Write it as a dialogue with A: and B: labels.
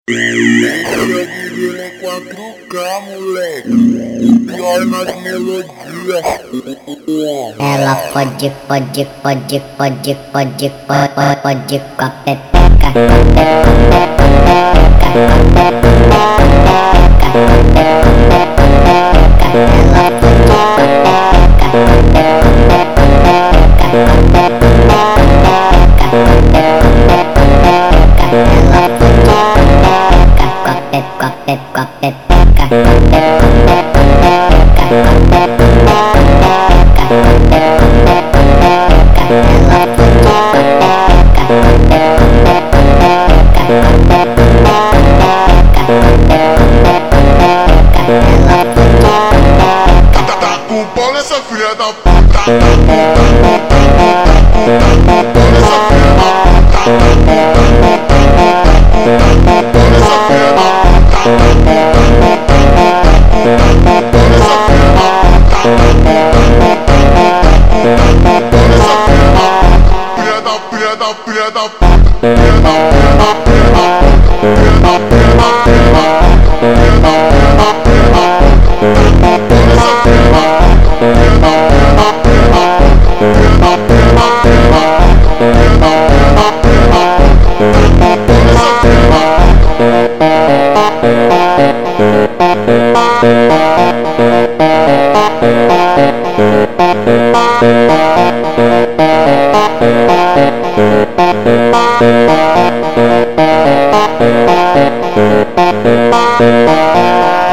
A: Ela divina em 4K, moleque. Pior nas melodias.
B: Ela pode com a pepeca.
A: Tá com bola essa filha da puta. Tá com bola essa filha da puta. Bola essa filha da puta. Bola essa filha da puta. Bola essa filha da puta. Filha da filha da puta. Filha da filha da filha da puta. Filha da filha da filha da puta. Filha da filha da filha da puta. Bola essa filha da puta. Filha da filha da filha da puta. Filha da filha da filha da puta. Filha da filha da filha da puta. Bola essa filha da puta.